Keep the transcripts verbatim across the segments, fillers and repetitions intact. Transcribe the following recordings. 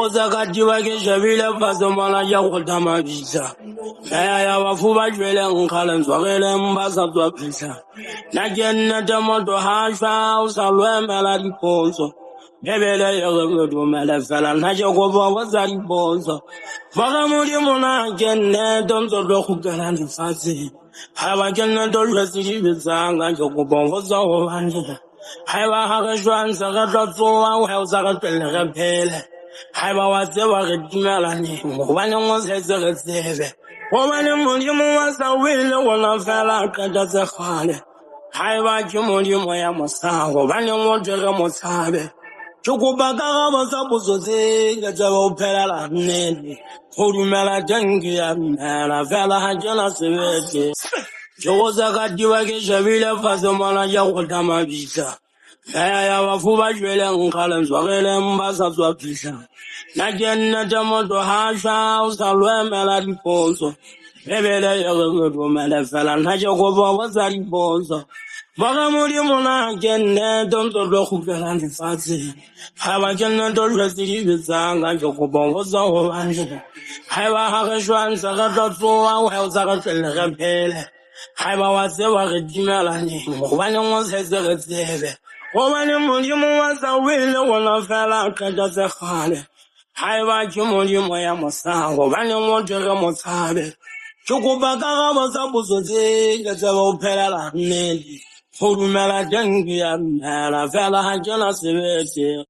zakati wake shabila faso mala ya kutama visa. Naya ya wafuba jwele nkala nzwagele mbasa zwa visa. Na jenne temoto hasha usalwe mela di ponso. Bebele yegedo mele fela na jogobo wazari ponso. Baga muri muna jenne donzo do kugala nfasi. Hawa jenne do lwesi bizanga jogobo wazo wanje. Hawa haga jwan zaga do wa wa zaga tele pele. Hawa waze wa redimala ni wani ngose zaga zebe. Wani muri mu wasa wile wana fela kada zakhale. Hawa jumuri mo ya masago wani ngotega mosabe. Chukubaga basa buzoze gajawa upela la nene. Kurumela dengi ya mela fela hajana sebeke. Jowoza kadiwa ke shabila faso mala ya kutama visa. Naya ya wafuba jwele nkala nzwagele mbasa zwa visa. Na jenne temoto hasha usalwe mela di ponso. Bebele yegedo mele fela na jogobo wazari ponso. Baga muri muna jenne donzo do kugala nfasi. Hawa jenne do lwesi bizanga jogobo wazo wanje. Hawa haga jwan zaga do wa wa zaga tele pele. Hawa waze wa redimala ni wani ngose zaga zebe. Wani muri mu wasa wile wana fela kada zakhale. Hawa jumuri mo ya masango wani ngotega mosabe. Chukubaga basa buzoze gajawa upela la nene. Kurumela dengi ya mela fela hajana sebeke.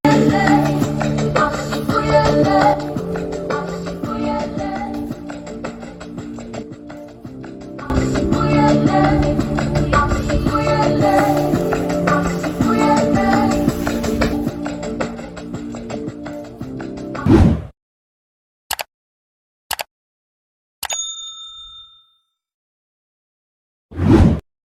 Yeah.